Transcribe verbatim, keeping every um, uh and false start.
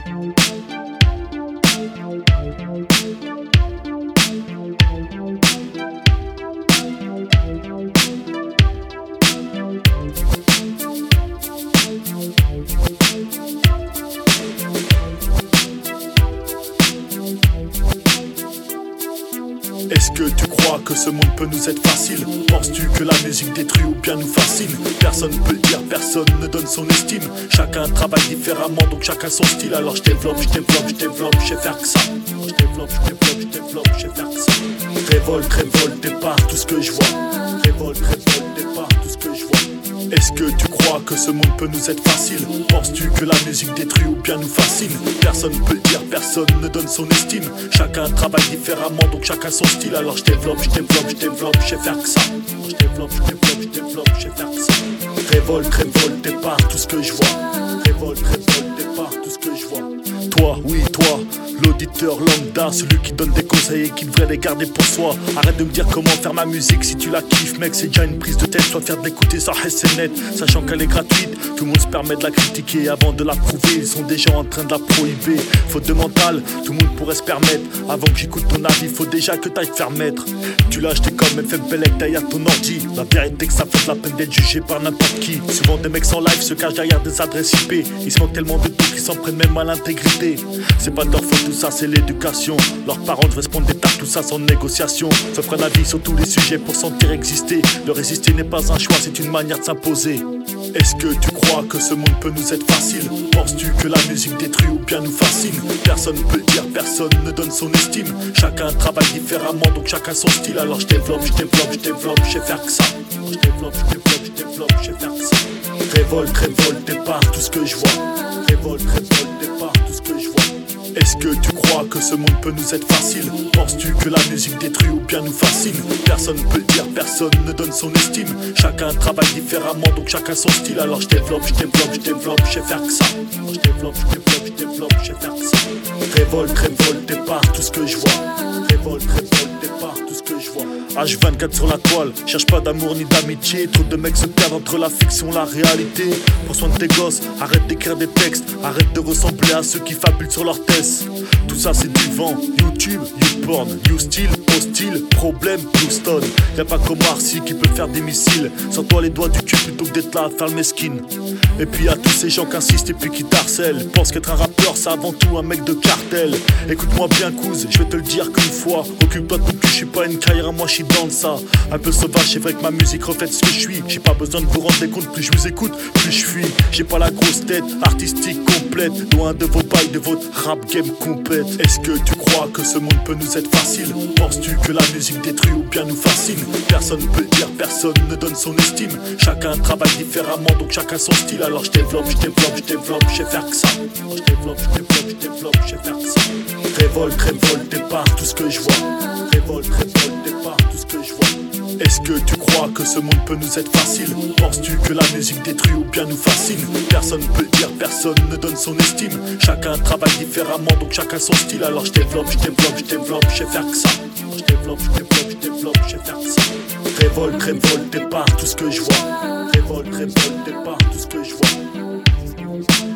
Est-ce que tu crois que ce monde peut nous être facile? Penses-tu que la musique détruit ou bien nous fascine? Personne peut le dire, personne ne donne son estime. Chacun travaille différemment, donc chacun son style. Alors je développe, je développe, je développe, je sais faire que ça. Je développe, je développe, je développe, je sais faire que ça. Révolte, révolte, départ, tout ce que je vois. Révolte, révolte, départ, tout ce que je vois. Est-ce que tu crois que ce monde peut nous être facile? Penses-tu que la musique détruit ou bien nous fascine? Personne peut le dire, personne ne donne son estime. Chacun travaille différemment, donc chacun son style. Alors je développe, je développe, je développe, je sais faire que ça. Je développe, je développe, je développe, je sais faire que ça. Révolte, révolte, départ, tout ce que je vois. Révolte, révolte, départ, tout ce que je vois. Toi, oui, toi, l'auditeur lambda, celui qui donne des conseils et qui devrait les garder pour soi. Arrête de me dire comment faire ma musique si tu la kiffes, mec, c'est déjà une prise de tête. Soit faire de l'écouter, ça c'est net, sachant qu'elle est gratuite. Tout le monde se permet de la critiquer avant de l'approuver. Ils sont déjà en train de la prohiber. Faute de mental, tout le monde pourrait se permettre. Avant que j'écoute ton avis, faut déjà que t'ailles te faire mettre. Tu l'as acheté comme F M Pelec derrière ton ordi. La vérité que ça fait de la peine d'être jugé par n'importe qui. Souvent des mecs sans live se cachent derrière des adresses I P. Ils se moquent tellement de tout qu'ils s'en prennent même à l'intégrité. C'est pas de leur faute, tout ça c'est l'éducation. Leurs parents devraient se prendre des tartes, tout ça sans négociation. S'offrent un avis sur tous les sujets pour sentir exister. Le résister n'est pas un choix, c'est une manière de s'imposer. Est-ce que tu crois que ce monde peut nous être facile? Penses-tu que la musique détruit ou bien nous fascine? Personne peut le dire, personne ne donne son estime. Chacun travaille différemment, donc chacun son style. Alors je développe, je développe, je développe, je sais faire que ça. Je développe, je développe, je développe, je sais faire que ça. Révolte, révolte, départ, tout ce que je vois. Révolte, révolte, départ, tout ce que je vois. Est-ce que tu crois que ce monde peut nous être facile? Penses-tu que la musique détruit ou bien nous fascine? Personne peut le dire, personne ne donne son estime. Chacun travaille différemment, donc chacun son style. Alors je développe, je développe, je développe, je sais faire que ça. Je développe, je développe, je développe, je sais faire que ça. Révolte, révolte, départ, tout ce que je vois. Révolte, révolte, départ, tout ce que je vois. H vingt-quatre sur la toile, cherche pas d'amour ni d'amitié. Trop de mecs se perdent entre la fiction et la réalité. Prends soin de tes gosses, arrête d'écrire des textes. Arrête de ressembler à ceux qui fabulent sur leur thèse. Tout ça c'est du vent, YouTube, YouPorn, New Style, hostile, problème, Houston. Y'a pas comme Marcy qui peut faire des missiles. Sors-toi les doigts du cul plutôt que d'être là à faire le mesquine. Et puis y'a tous ces gens qui insistent et puis qui t'harcèlent. Pense qu'être un rappeur c'est avant tout un mec de cartel. Écoute-moi bien couze, je vais te le dire qu'une fois. Occupe-toi de ton cul, je suis pas une carrière, moi je suis dans ça. Un peu sauvage, c'est vrai que ma musique reflète ce que je suis. J'ai pas besoin de vous rendre des comptes, plus je vous écoute, plus je fuis. J'ai pas la grosse tête artistique complète. Loin de vos bails, de votre rap game complète. Est-ce que tu crois que ce monde peut nous être facile? Penses-tu que la musique détruit ou bien nous fascine? Personne peut le dire, personne ne donne son estime. Chacun travaille différemment, donc chacun son style. Alors je développe, je développe, je développe, je sais faire que ça. Je développe, je développe, je développe, je sais faire que ça. Révolte, révolte, départ, tout ce que je vois. Révolte, révolte, départ, tout ce que je vois. Est-ce que tu crois que ce monde peut nous être facile? Penses-tu que la musique détruit ou bien nous fascine? Personne peut le dire, personne ne donne son estime. Chacun travaille différemment, donc chacun son style. Alors je développe, je développe, je développe, je sais faire que ça. Je développe, je développe, je développe, je sais faire que ça. Révolte, révolte, départ, tout ce que je vois. Révolte, révolte, départ, tout ce que je vois.